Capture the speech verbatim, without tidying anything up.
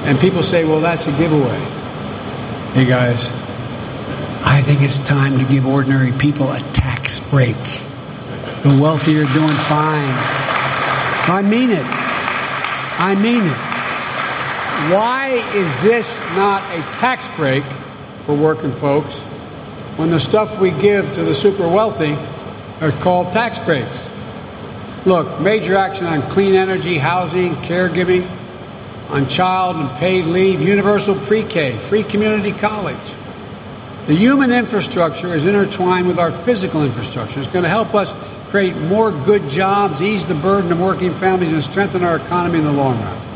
And people say, well, that's a giveaway. Hey, guys, I think it's time to give ordinary people a tax break. The wealthy are doing fine. I mean it. I mean it. Why is this not a tax break for working folks when the stuff we give to the super wealthy are called tax breaks? Look, major action on clean energy, housing, caregiving, on child and paid leave, universal pre-K, free community college. The human infrastructure is intertwined with our physical infrastructure. It's going to help us create more good jobs, ease the burden of working families, and strengthen our economy in the long run.